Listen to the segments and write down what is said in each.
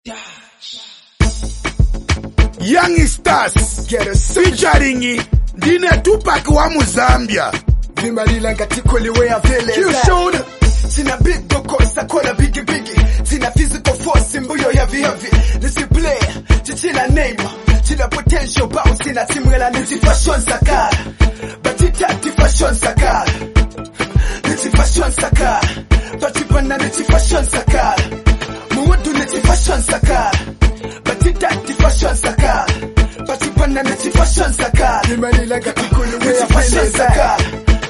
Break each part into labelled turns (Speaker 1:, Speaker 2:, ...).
Speaker 1: Young Stars featuring Dine Tupac wa Muzambia.
Speaker 2: Vimalila ngatikoli wea vile Q-Shone Sina big boko sakola biggie biggie Sina physical force mbuyo heavy heavy Nisi play, chichila name Chila potential bounce Sina timwela niti fashion sakara Batita ti fashion sakara Niti fashion sakara Batipana niti fashion sakara Muwadu niti fashion sakara Batita ti fashion sakara Batipana niti fashion sakara Vimalila ngatikoli wea fashion sakara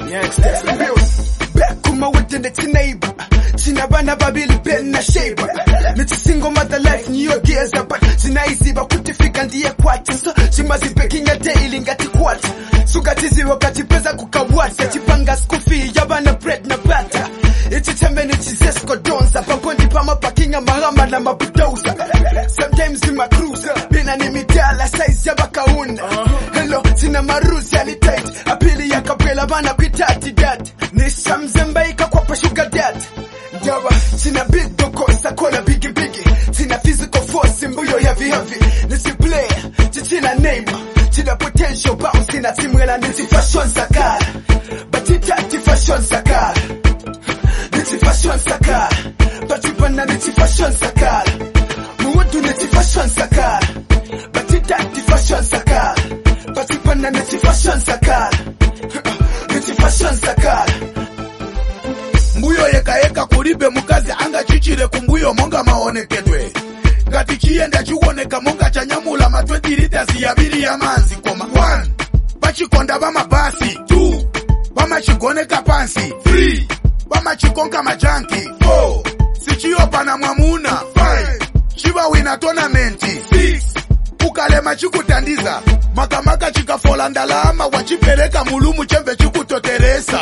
Speaker 2: Back kuma within the neighbor. Sinabana babili ben na shape. Niti single mother life niyo geza but sinaizi bakutifika ndiye kwati. So shimazi pekinga daily ngati kwati. Sugatizi wakati pesa kukawati. Chipanga skufi yabana bread na butter. Ichi tembe nichi zesko donza. Papondi pama pakinga mahama na mabudoza. Sometimes in my cruiser bina ni midala size yabakauna. Hello sina maruzi ali tight. Apili ya kapela bana kwitati dat. Nisha mzemba ikakwapa sugar dad. Ndawa sina big doko sakola biggie biggie. Sina physical force mbuyo heavy heavy. Nisi play chichila name. Chila potential bounce sina timwela niti fashion sakara. Batita ti fashion sakara. Niti fashion sakara. Batipana niti fashion sakara. Muwadu niti fashion sakara. Batita ti fashion sakara. Batipana niti fashion sakara. Niti fashion sakara.
Speaker 1: Mbuyo yeka kulibe mukazi anga chichire kumbuyo monga maonekedwe. Ngati chienda chiwoneka monga chanyamula ma 20 liters ya biri ya manzi koma 1. Bachikonda ba mabasi 2. Bamachigoneka pansi 3. Bamachikonka majanki 4. Sichiopa na mwamuna 5. Chiba wina tournament 6. Ukalema chikutandiza makamaka chikafola ndalama wachipeleka mulumu chembe chikutoteresa.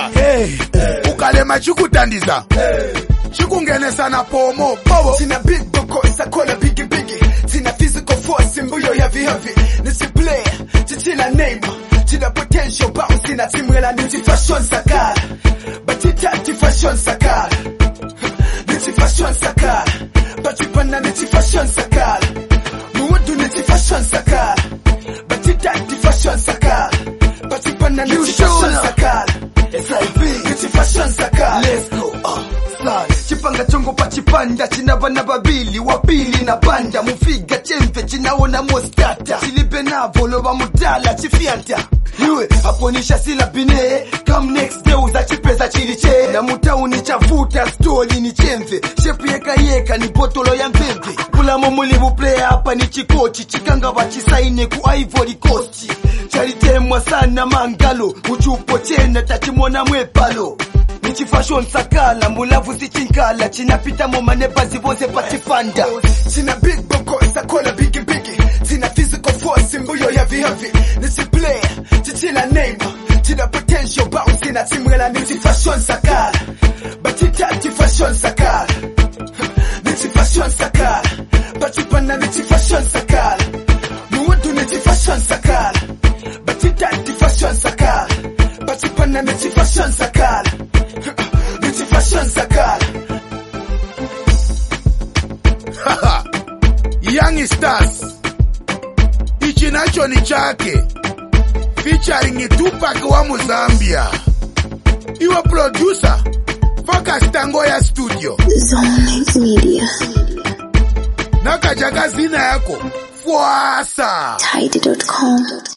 Speaker 1: Ukalema chikutandiza chikungenesa na pomo bobo.
Speaker 2: Sina big boko isakola biggie biggie. Sina physical force mbuyo heavy heavy. Nisi play chichila name. Chila potential bounce sina timwela niti fashion sakara. Batita ti fashion sakara. Niti fashion sakara. Batipana niti fashion sakara. Muwadu niti fashion sakara. Batita ti fashion sakara. Batipana niti fashion sakara. Niti fashion sakara.
Speaker 3: Let's go. Chipanga chongo pachipanda chinabana babili wapili na banda mufiga chempe chinaona mostata chilibe na volo ba mudala chifianta iwe aponisha sila bine come next day uza chipesa chiliche na mutauni chafuta story ni chemve shepu yeka ni botolo ya mpembe kula momuli buplay hapa ni chikochi chikanga bachisaine ku Ivory Coast chalitemwa sana mangalo uchupo chena tachimona mwepalo Nichi fashion sakala mulavu sichinkala chinapita momane bazi bose pachifanda.
Speaker 2: Sina big boko sakola biggie biggie. Sina physical force mbuyo heavy heavy. Nisi play chichila name. Chila potential bounce sina timwela niti fashion sakara. Batita ti fashion sakara. Niti fashion sakara. Batipana niti fashion sakara. Muwadu niti fashion sakara. Batita ti fashion sakara. Batipana niti fashion sakara. Niti fashion sakara.
Speaker 1: Young Stars ichi nacho ni chake featuring Tupac wa Muzambia. Iwa producer Focus Tangoya Studio
Speaker 4: Zone Media.
Speaker 1: Nakajaga zina yako Fuasa
Speaker 4: Tidy.com